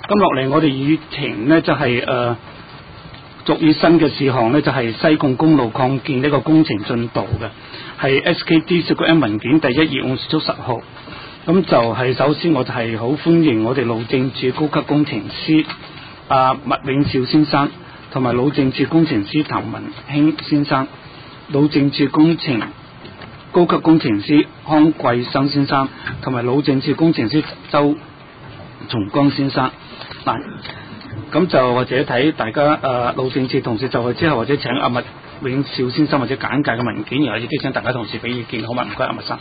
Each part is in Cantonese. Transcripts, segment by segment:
咁落嚟我哋議程呢，就係逐議新嘅事項呢，就係西貢公路擴建呢個工程進度嘅，係 SKD 4M 文件第125/10號。咁就係首先我就係好歡迎我哋路政署高級工程師麥永兆先生，同埋路政署工程師譚文興先生，路政署高級工程師康貴生先生，同埋路政署工程師周松江先生。嗱，咁就或者睇大家路政署同事就去之後，或者請阿麥永兆先生或者簡介嘅文件，然後亦都請大家同事俾意見，好嘛？唔該，阿麥生。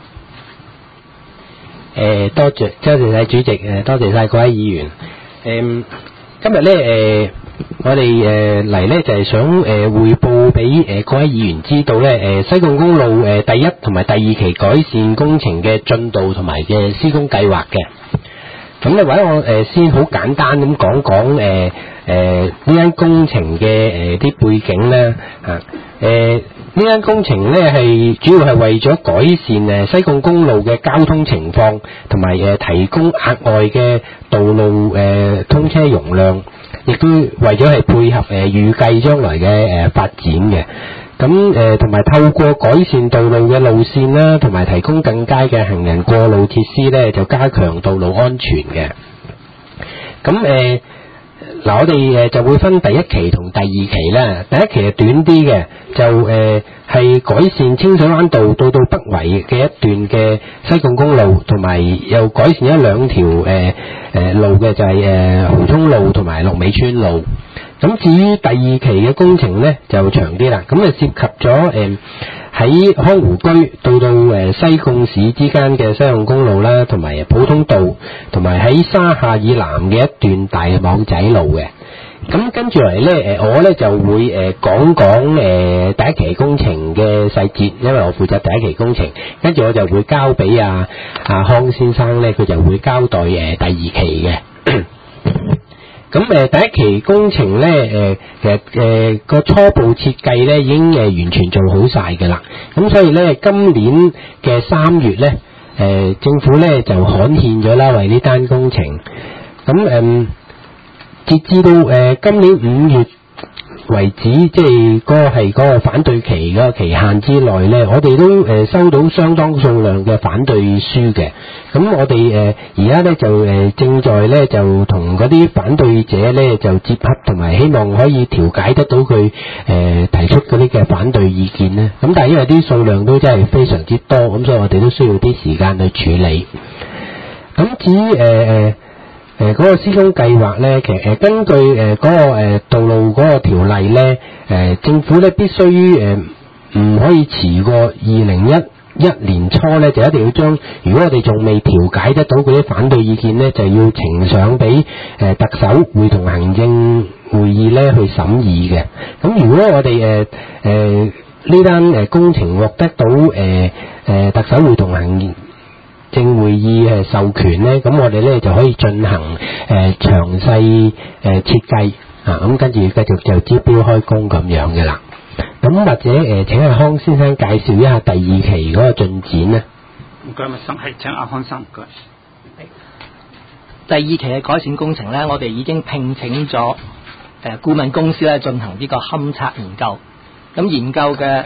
多謝晒主席，多謝晒各位議員。今日咧我哋嚟咧就係想匯報俾各位議員知道咧西貢公路第一同埋第二期改善工程嘅進度同埋嘅施工計劃嘅。咁咧或者我先好簡單咁講呢間工程嘅啲背景咧呢間工程咧係主要係為咗改善西貢公路嘅交通情況，同埋提供額外嘅道路通車容量，亦都為咗係配合預計將來嘅發展嘅。咁同埋透過改善道路嘅路線啦，同埋提供更佳嘅行人過路設施咧，就加強道路安全嘅。咁我哋就會分第一期同第二期啦。第一期係短啲嘅，就係改善清水灣道到北圍嘅一段嘅西貢公路，同埋又改善一兩條路嘅，就係蠔涌路同埋龍尾村路。咁至於第二期嘅工程呢，就長啲啦，咁涉及咗喺康湖居到西貢市之間嘅西貢公路啦，同埋普通道，同埋喺沙下以南嘅一段大網仔路嘅。咁跟住嚟呢，我呢就會講第一期工程嘅細節，因為我負責第一期工程，跟住我就會交俾阿康先生呢，佢就會交代第二期嘅。咁第一期工程咧，其實個初步設計咧已經完全做好晒㗎啦。咁所以咧，今年嘅3月咧，政府咧就刊憲咗啦，為呢單工程。咁截至到今年5月為止，即係嗰個反對期嗰個期限之內咧，我哋都收到相當數量嘅反對書嘅。咁我哋而家咧就正在咧就同嗰啲反對者咧就接洽，同埋希望可以調解得到佢提出嗰啲嘅反對意見咧。咁但係因為啲數量都真係非常之多，咁所以我哋都需要啲時間去處理。咁至於嗰個施工計劃咧，其實根據嗰個道路嗰個條例咧，政府咧必須唔可以遲過2011年初咧，就一定要將，如果我哋仲未調解得到嗰啲反對意見咧，就要呈上俾特首會同行政會議咧去審議嘅。咁如果我哋呢單工程獲得到特首會同行政會議授權咧，咁我哋咧就可以進行詳細設計咁跟住繼續就招標開工咁樣嘅啦。咁或者請阿康先生介紹一下第二期嗰個進展咧。 唔該，麥生，係請阿康生。唔該。 第二期嘅改善工程咧，我哋已經聘請咗顧問公司咧進行呢個勘測研究。咁研究嘅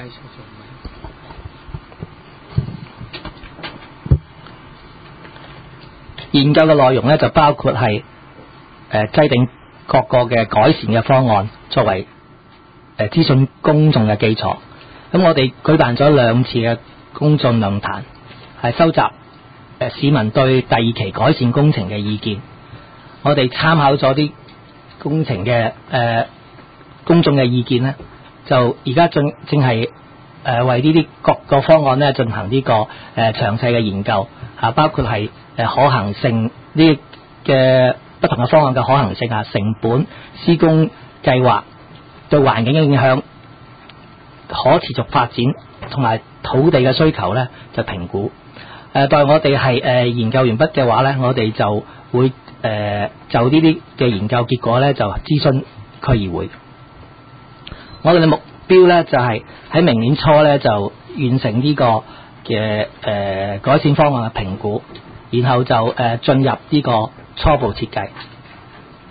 內容咧就包括係制定各個嘅改善嘅方案，作為諮詢公眾嘅基礎。咁我哋舉辦咗2次嘅公眾論壇，係收集市民對第二期改善工程嘅意見。我哋參考咗啲工程嘅公眾嘅意見咧，就而家正係為呢啲各個方案咧進行呢個詳細嘅研究，包括係可行性呢嘅不同嘅方案嘅可行性成本、施工計劃對環境嘅影響、可持續發展同埋土地嘅需求咧就評估。待我哋係研究完畢嘅話咧，我哋就會就呢啲嘅研究結果咧就諮詢區議會。我哋嘅目標咧就係喺明年初咧就完成呢個嘅改善方案嘅評估，然後就進入呢個初步設計。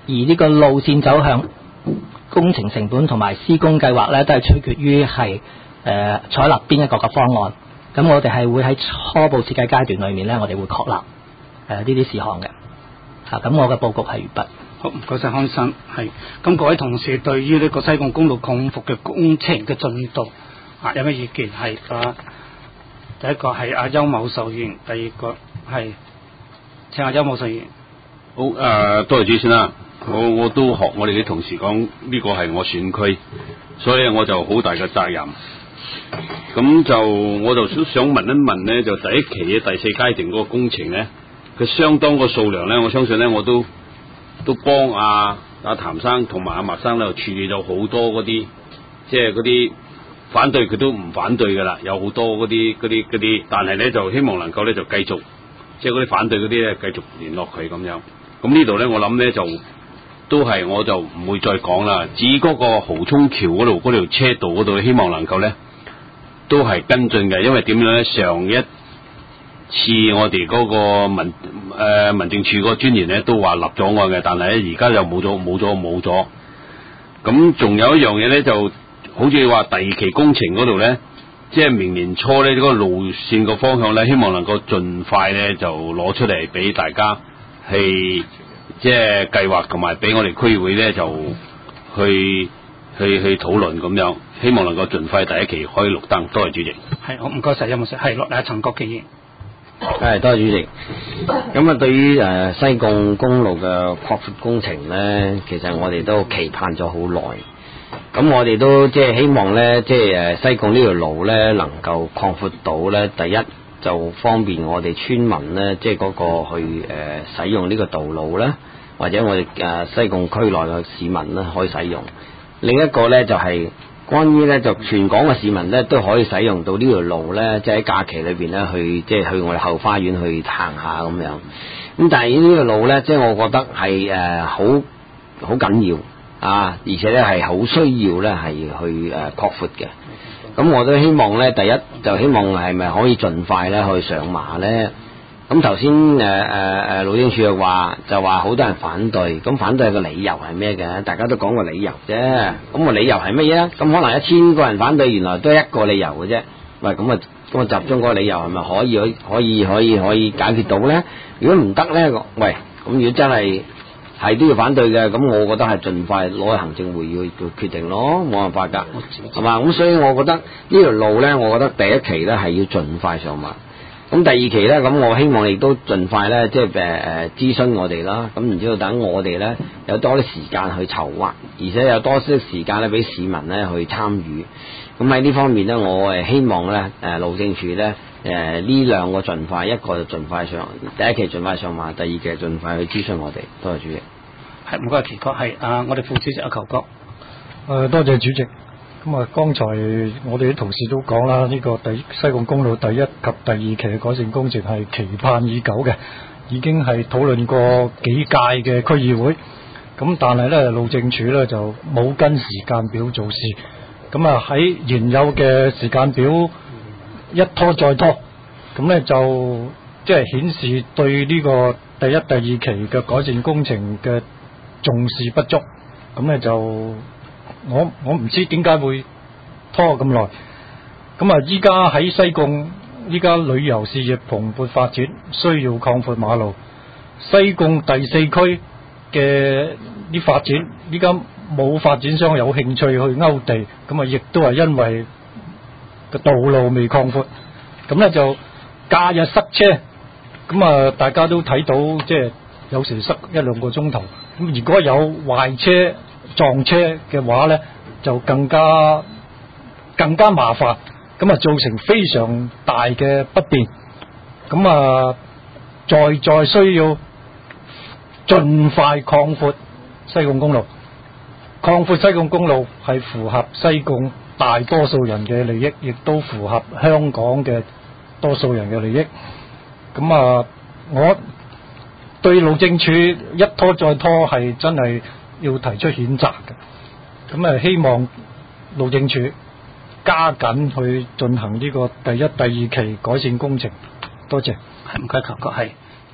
呢個路線走向、工程成本同埋施工計劃咧，都係取決於係採納邊一個嘅方案。咁我哋係會喺初步設計階段裏面咧，我哋會確立呢啲事項嘅。咁我嘅報告係完畢。 好，唔該晒康生。係，咁各位同事對於呢個西貢公路擴幅嘅工程嘅進度有咩意見？係第一個係阿邱某受議員，第二個係請阿邱某受議員。 好，多謝主先啦。我都學我哋啲同事講，呢個係我選區，所以我就好大嘅責任。咁就我就想問一問咧，就第一期嘅第4階段嗰個工程咧，佢相當個數量咧，我相信咧我都幫阿譚生同埋阿麥生咧處理咗好多嗰啲，即係嗰啲反對佢都唔反對噶啦，有好多嗰啲，但係咧就希望能夠咧就繼續，即係嗰啲反對嗰啲咧繼續聯絡佢咁樣。咁呢度咧我諗咧就都係我就唔會再講啦。至於嗰個蠔涌橋嗰度嗰條車道嗰度，希望能夠咧都係跟進嘅，因為點樣咧？上一次我哋嗰個民政處嗰個專員咧都話立咗案嘅，但係咧而家就冇咗。咁仲有一樣嘢咧，就好似話第2期工程嗰度咧，即係明年初咧嗰個路線個方向咧，希望能夠盡快咧就攞出嚟俾大家係即係計劃，同埋俾我哋區議會咧就去討論咁樣，希望能夠盡快第1期開綠燈。多謝主席。係，好唔該晒，有冇事？係落嚟陳國基議員。 係，多謝主席。咁對於西貢公路嘅擴闊工程咧，其實我哋都期盼咗好耐。咁我哋都即係希望咧，即係西貢呢條路咧能夠擴闊到咧，第一就方便我哋村民咧，即係嗰個去使用呢個道路咧，或者我哋西貢區內嘅市民咧可以使用。另一個咧就係關於咧就全港嘅市民咧都可以使用到呢條路咧，即係喺假期裏邊咧去即係去我哋後花園去行下咁樣。咁但係呢條路咧，即係我覺得係好緊要啊，而且咧係好需要咧係去擴闊嘅。咁我都希望咧，第一就希望係咪可以盡快咧去上馬咧？咁頭先路政署就話好多人反對，咁反對嘅理由係咩嘅？大家都講個理由啫。咁個理由係乜嘢咧？咁可能1000個人反對，原來都係一個理由嘅啫。喂，咁集中嗰個理由係咪可以解決到咧？如果唔得咧，喂，咁如果真係都要反對嘅，咁我覺得係盡快攞去行政會議去決定咯，冇辦法㗎，係嘛？咁所以我覺得呢條路咧，我覺得第1期咧係要盡快上馬。咁第2期咧，咁我希望亦都盡快咧，即係諮詢我哋啦。咁然之後等我哋咧有多啲時間去籌劃，而且有多啲時間咧俾市民咧去參與。咁喺呢方面咧，我希望咧路政署咧呢2個盡快，一個就盡快上，第1期盡快上馬，第2期盡快去諮詢我哋。多謝主席。係，唔該，奇哥係我哋副主席阿球哥。 多謝主席。咁啊，剛才我哋啲同事都講啦，呢個西貢公路第1及第2期嘅改善工程係期盼已久嘅，已經係討論過幾屆嘅區議會。咁但係咧，路政署咧就冇跟時間表做事。咁啊喺原有嘅時間表一拖再拖，咁咧就即係顯示對呢個第1、第2期嘅改善工程嘅重視不足。咁咧就我唔知點解會拖咁耐。咁啊，依家喺西貢，依家旅遊事業蓬勃發展，需要擴闊馬路。西貢第4區嘅啲發展，依家冇發展商有興趣去勾地，咁啊，亦都係因為個道路未擴闊。咁咧就假日塞車，咁啊，大家都睇到即係有時塞1-2個鐘頭。咁如果有壞車撞車嘅話咧，就更加麻煩，咁啊造成非常大嘅不便。咁啊，再需要盡快擴闊西貢公路。擴闊西貢公路係符合西貢大多數人嘅利益，亦都符合香港嘅多數人嘅利益。咁啊，我對路政署一拖再拖係真係要提出譴責嘅。咁啊，希望路政署加緊去進行呢個第1、第2期改善工程。多謝。 係唔該，球哥係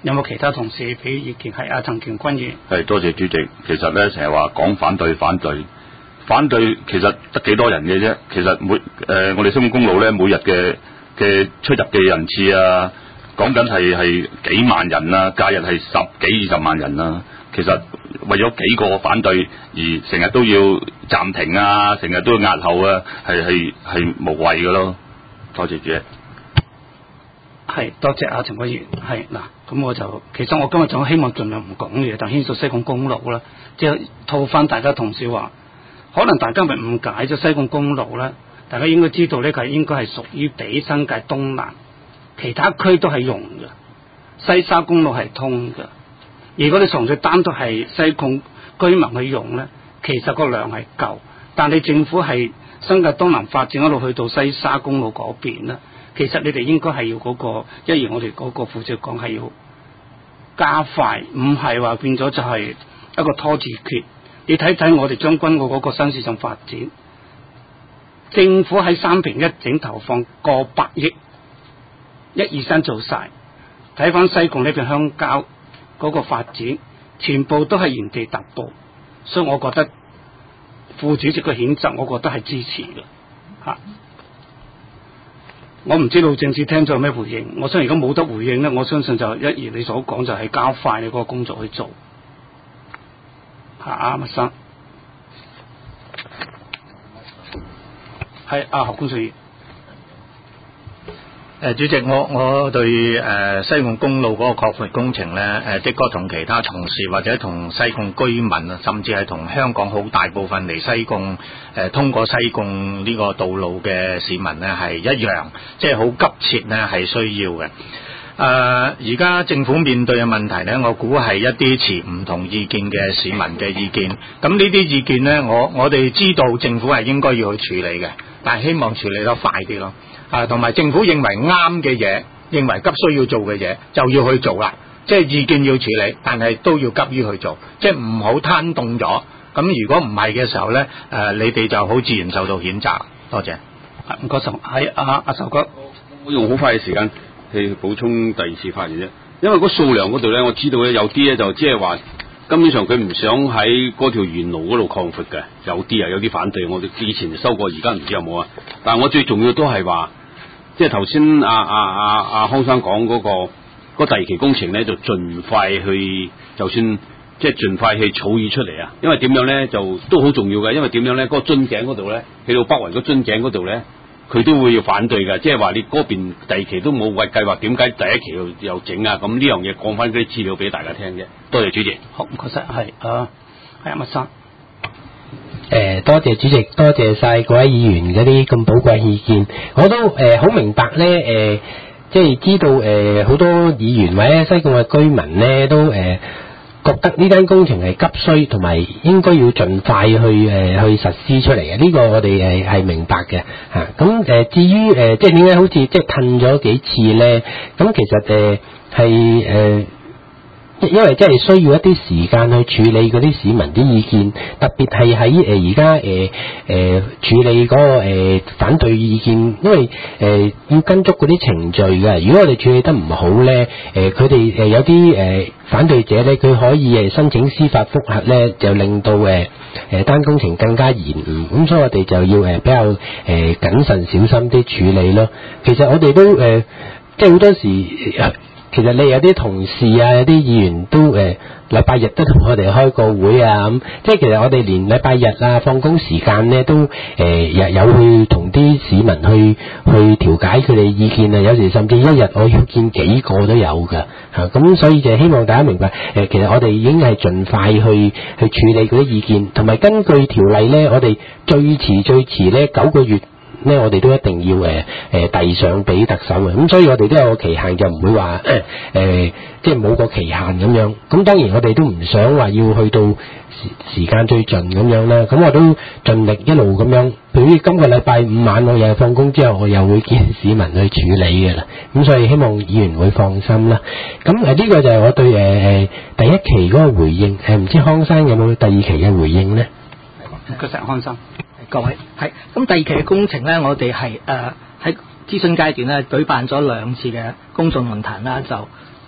有冇其他同事俾意見？係阿陳權君議員。 係多謝主席。其實咧成日話講反對，其實得幾多人嘅啫？其實我哋西貢公路咧每日嘅出入嘅人次啊，講緊係幾萬人啊，假日係10幾20萬人啊。其實為咗幾個反對而成日都要暫停啊，成日都要押後啊，係無謂嘅咯。多謝主席。 係多謝阿陳議員。係嗱，咁其實我今日就希望盡量唔講嘢，但牽涉西貢公路啦，即係套翻大家同事話，可能大家咪誤解咗西貢公路啦。大家應該知道呢個應該係屬於俾新界東南，其他區都係用嘅，西沙公路係通嘅。如果你純粹單獨係西貢居民去用咧，其實個量係夠，但你政府係新界東南發展一路去到西沙公路嗰邊咧，其實你哋應該係要一如我哋嗰個副主席講係要加快，唔係話變咗就係一個拖字訣。你睇睇我哋將軍澳嗰個新市鎮發展，政府喺三平一整投放過百億，1、2、3做晒。睇翻西貢呢邊鄉郊嗰個發展，全部都係原地踏步，所以我覺得副主席嘅譴責，我覺得係支持嘅吓。我唔知道政治廳仲有咩回應，我相信如果冇得回應咧，我相信就一如你所講，就係加快你嗰個工作去做吓。阿麥生係何公議員。 主席，我對西貢公路嗰個擴闊工程呢，的確同其他從事或者同西貢居民啊，甚至係同香港好大部分嚟西貢通過西貢呢個道路嘅市民呢係一樣，即係好急切呢係需要嘅。而家政府面對嘅問題呢，我估係一啲持唔同意見嘅市民嘅意見。咁呢啲意見呢，我哋知道政府係應該要去處理嘅，但係希望處理得快啲咯。同埋政府認為啱嘅嘢，認為急需要做嘅嘢，就要去做啦。即係意見要處理，但係都要急於去做，即係唔好攤凍咗。咁如果唔係嘅時候呢，你哋就好自然受到譴責。多謝。 唔該晒，係阿壽哥。 我用好快嘅時間去補充第二次發言啫。因為嗰數量嗰度呢，我知道呢有啲呢就即係話根本上佢唔想喺嗰條沿路嗰度擴闊嘅，有啲反對。我哋之前就收過，而家唔知有冇啊。但係我最重要都係話，即係頭先阿康生講嗰第二期工程咧，就盡快去，就算即係盡快去草擬出嚟啊。因為點樣咧，就都好重要嘅。因為點樣咧，嗰個樽頸嗰度咧，去到北環嗰樽頸嗰度咧，佢都會要反對嘅。即係話你嗰邊第二期都冇為計劃，點解第一期又整啊？咁呢樣嘢講翻啲資料俾大家聽啫。多謝主席。 好，唔該晒，係阿麥生。 多謝主席，多謝晒各位議員嗰啲咁寶貴意見，我都好明白咧，即係知道好多議員或者西貢嘅居民咧都覺得呢間工程係急需，同埋應該要盡快去實施出嚟嘅。呢個我哋係明白嘅嚇。咁至於即係點解好似即係褪咗幾次咧？咁其實係因為真係需要一啲時間去處理嗰啲市民啲意見，特別係喺而家處理嗰個反對意見，因為要跟足嗰啲程序嘅。如果我哋處理得唔好咧，佢哋有啲反對者咧，佢可以申請司法覆核咧，就令到單工程更加延誤。咁所以我哋就要比較謹慎小心啲處理咯。其實我哋都即係好多時。其實你有啲同事啊，有啲議員都禮拜日都同我哋開個會啊，咁即係其實我哋連禮拜日啊放工時間咧都有去同啲市民去調解佢哋意見啊，有時甚至一日我要見幾個都有㗎嚇，咁所以就希望大家明白其實我哋已經係盡快去處理嗰啲意見，同埋根據條例咧，我哋最遲咧9個月。咧我哋都一定要遞上俾特首嘅，咁所以我哋都有個期限，就唔會話即係冇個期限咁樣。咁當然我哋都唔想話要去到時間最盡咁樣啦。咁我都盡力一路咁樣。譬如今個禮拜5晚我又係放工之後，我又會見市民去處理嘅啦。咁所以希望議員會放心啦。咁呢個就係我對第一期嗰個回應。唔知康生有冇第二期嘅回應呢？ 多謝康生。 各位係咁，第二期嘅工程咧，我哋係喺諮詢階段咧舉辦咗2次嘅公眾論壇啦，就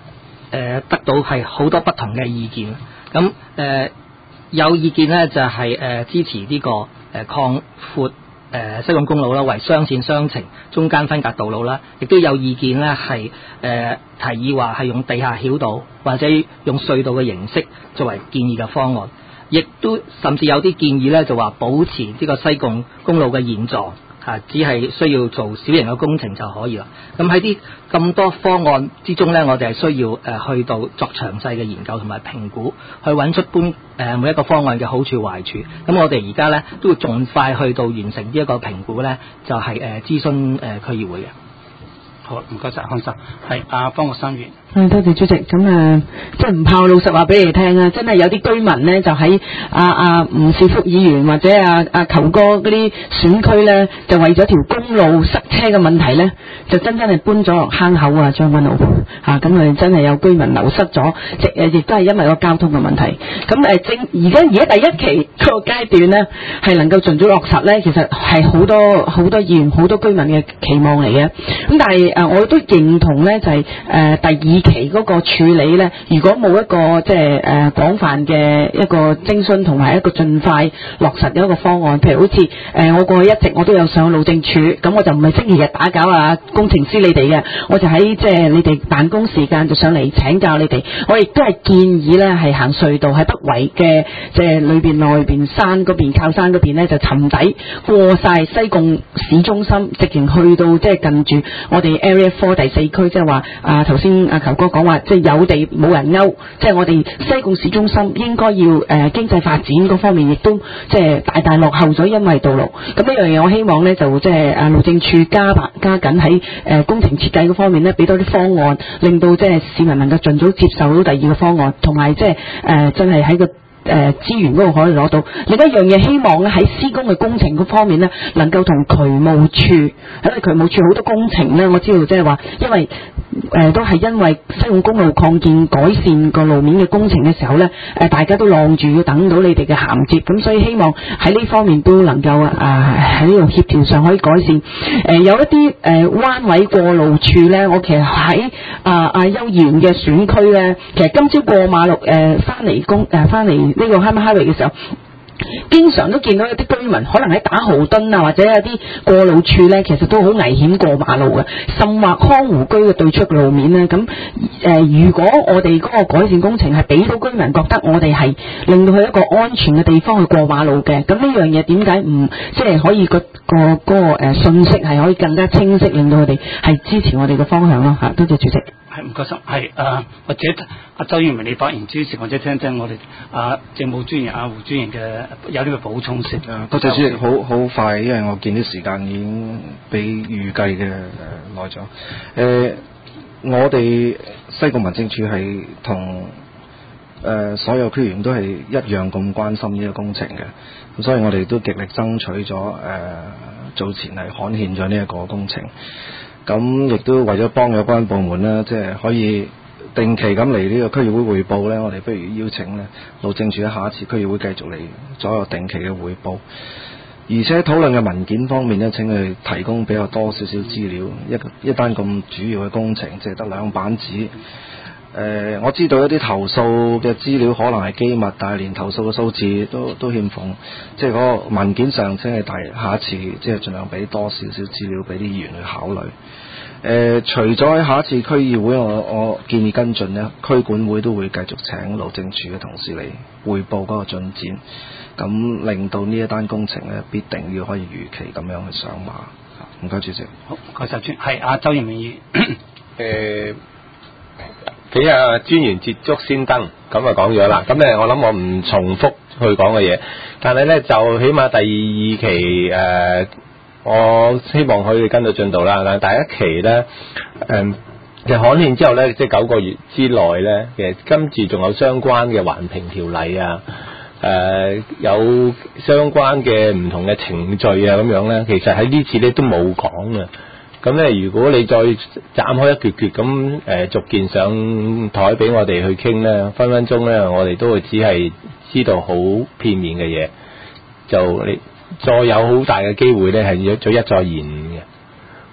得到係好多不同嘅意見。咁有意見咧就係支持呢個擴闊西貢公路啦，為雙線雙程中間分隔道路啦，亦都有意見咧係提議話係用地下繞道或者用隧道嘅形式作為建議嘅方案，亦都甚至有啲建議咧就話保持呢個西貢公路嘅現狀，只係需要做小型嘅工程就可以啦。咁喺啲咁多方案之中咧，我哋係需要去到作詳細嘅研究同埋評估，去揾出每一個方案嘅好處壞處。咁我哋而家咧都會盡快去到完成呢一個評估咧，就係諮詢區議會嘅。 好，唔該晒，康生。係阿方國生員。 多謝主席。咁即係唔怕我老實話俾你聽啊，真係有啲居民咧就喺吳兆福議員或者球哥嗰啲選區咧，就為咗條公路塞車嘅問題咧，就真係搬咗落坑口啊將軍澳咁佢真係有居民流失咗，亦都係因為個交通嘅問題。咁而家第一期個階段咧係能夠盡早落實咧，其實係好多議員好多居民嘅期望嚟嘅。咁但係我都認同咧，就係第二期嗰個處理咧，如果冇一個即係廣泛嘅一個徵詢同埋一個盡快落實嘅一個方案，譬如好似我過去一直我都有上路政處，咁我就唔係星期日打攪工程師你哋嘅，我就喺即係你哋辦公時間就上嚟請教你哋。我亦都係建議咧係行隧道喺北圍嘅即係裏邊內邊山嗰邊靠山嗰邊咧就沉底過晒西貢市中心，直情去到即係近住我哋 Area 4第4區，即係話頭先球哥講話，即係有地冇人勾，即係我哋西貢市中心應該要經濟發展嗰方面亦都即係大大落後咗，因為道路。咁呢樣嘢我希望咧就即係路政處加緊喺工程設計嗰方面咧，俾多啲方案，令到即係市民能夠盡早接受到第二個方案，同埋即係真係喺個資源嗰度可以攞到。另一樣嘢希望咧喺施工嘅工程嗰方面咧，能夠同渠務處，因為渠務處好多工程咧，我知道即係話，因為都係因為西貢公路擴建改善個路面嘅工程嘅時候咧，大家都晾住要等到你哋嘅銜接，咁所以希望喺呢方面都能夠喺呢度協調上可以改善。有一啲彎位過路處咧，我其實喺邱議員嘅選區咧，其實今朝過馬路翻嚟呢個 Highway 嘅時候，經常都見到有啲居民可能喺打豪敦或者有啲過路處咧，其實都好危險過馬路嘅，甚或康湖居嘅對出路面咧。咁如果我哋嗰個改善工程係俾到居民覺得我哋係令到佢一個安全嘅地方去過馬路嘅，咁呢樣嘢點解唔即係可以個信息係可以更加清晰，令到佢哋係支持我哋嘅方向咯嚇。多謝主席。 係唔該晒，係或者周議員你發言之前，或者聽聽我哋政務專員胡專員嘅有呢個補充先。 多謝主席，好快，因為我見啲時間已經比預計嘅耐咗。我哋西貢民政處係同所有區議員都係一樣咁關心呢個工程嘅，咁所以我哋都極力爭取咗早前係刊憲咗呢一個工程。咁亦都為咗幫有關部門咧，即係可以定期咁嚟呢個區議會匯報咧，我哋不如邀請咧路政署喺下一次區議會繼續嚟做一個定期嘅匯報。而且討論嘅文件方面咧，請佢提供比較多少少資料。一單咁主要嘅工程，即係得2版紙。我知道一啲投訴嘅資料可能係機密，但係連投訴嘅數字都欠奉。即係嗰個文件上，請係下一次即係盡量俾多少少資料俾啲議員去考慮。除咗喺下一次區議會，我建議跟進呢，區管會都會繼續請路政署嘅同事嚟匯報嗰個進展，咁令到呢一單工程呢，必定要可以如期咁樣去上馬。唔該主席。 好，唔該晒專，係周延明議員。 俾專員捷足先登，咁啊講咗啦。咁我諗我唔重複去講嘅嘢，但係咧就起碼第2期我希望可以跟到進度啦。但係第1期咧其實刊憲之後咧，即係9個月之內咧，其實跟住仲有相關嘅環評條例啊，有相關嘅唔同嘅程序啊咁樣咧，其實喺呢次咧都冇講嘅。咁咧，如果你再斬開一橛橛咁逐件上台俾我哋去傾咧，分分鐘咧，我哋都會只係知道好片面嘅嘢，就你再有好大嘅機會咧係再一再延誤嘅。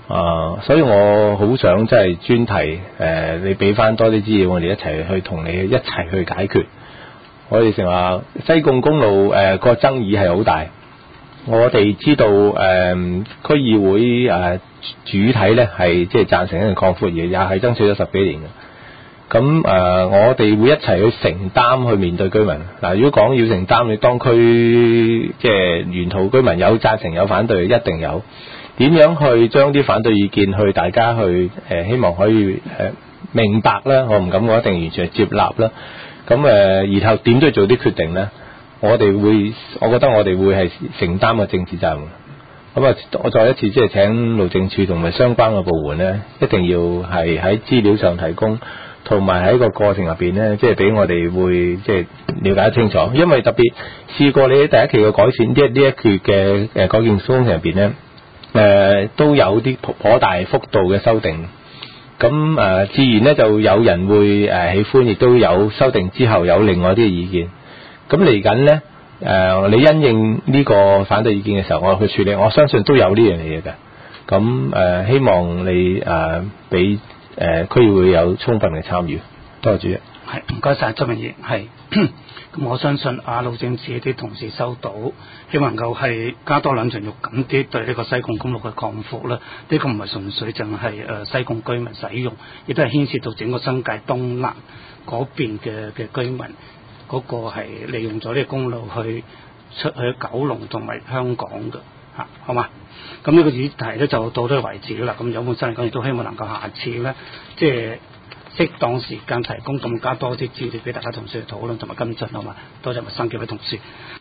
所以我好想即係專題你俾翻多啲資料，我哋一齊去同你一齊去解決。我哋成話西貢公路個爭議係好大，我哋知道區議會主體咧係即係贊成一個擴闊嘢，也係爭取咗10幾年嘅。咁我哋會一齊去承擔去面對居民。嗱，如果講要承擔，你當區即係沿途居民有贊成有反對，一定有。點樣去將啲反對意見去大家去希望可以明白啦，我唔敢講一定完全係接納啦。咁然後點都要做啲決定咧，我覺得我哋會係承擔個政治責任。咁我再一次即係請路政署同埋相關嘅部門咧，一定要係喺資料上提供，同埋喺個過程入邊咧，即係俾我哋會即係了解得清楚。因為特別試過你喺第一期嘅改善，呢一期嘅改建工程入邊咧，都有啲頗大幅度嘅修訂。咁自然咧就有人會喜歡，亦都有修訂之後有另外啲嘅意見。咁嚟緊咧你因應呢個反對意見嘅時候，我去處理，我相信都有呢樣嘢嘅。咁希望你俾區議會有充分嘅參與。多謝主席。 係，唔該晒周文賢。係，咁我相信路政署啲同事收到，希望能夠係加多兩層肉緊啲對呢個西貢公路嘅擴闊啦。呢個唔係純粹淨係西貢居民使用，亦都係牽涉到整個新界東南嗰邊嘅居民嗰個係利用咗呢個公路去出去九龍同埋香港嘅嚇，好嘛？咁呢個議題咧就到呢個為止啦。咁有本身嚟講，亦都希望能夠下次咧，即係適當時間提供更加多啲資料俾大家同事去討論同埋跟進，好嘛？多謝麥生幾位同事。